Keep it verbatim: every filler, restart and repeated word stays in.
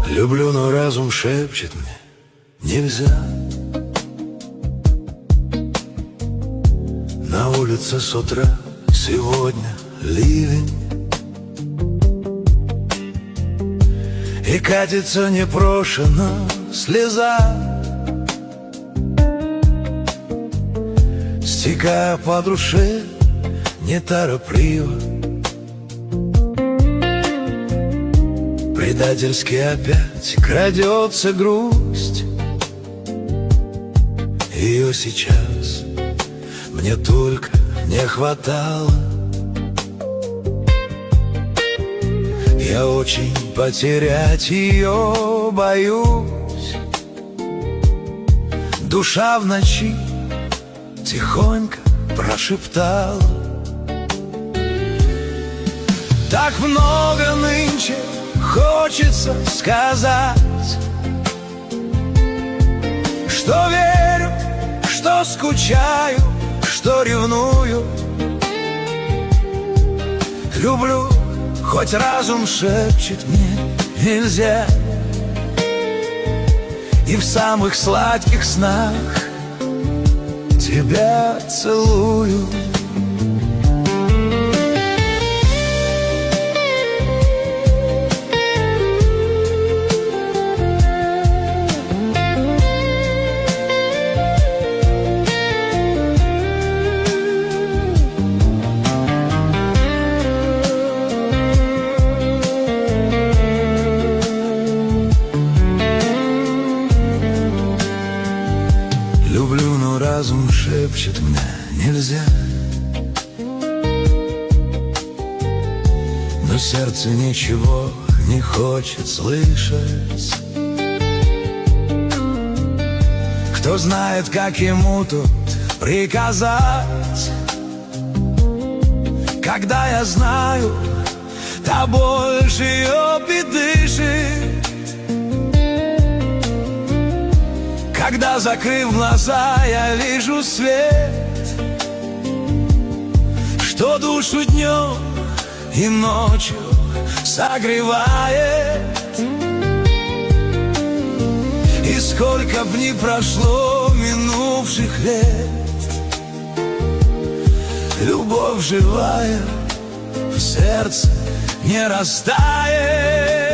Люблю, но разум шепчет мне: нельзя. На улице с утра сегодня ливень, и катится непрошено слеза, стекая по душе неторопливо. Предательски опять крадется грусть. Ее сейчас мне только не хватало. Я очень потерять ее боюсь. Душа в ночи тихонько прошептала: так много нынче хочется сказать, что верю, что скучаю, что ревную. Люблю, хоть разум шепчет мне: нельзя. И в самых сладких снах тебя целую. Люблю, но разум шепчет мне: нельзя. Но сердце ничего не хочет слышать. Кто знает, как ему тут приказать, когда я знаю, та больше ее бедышит. Когда, закрыв глаза, я вижу свет, что душу днем и ночью согревает. И сколько б ни прошло минувших лет, любовь живая в сердце не растает.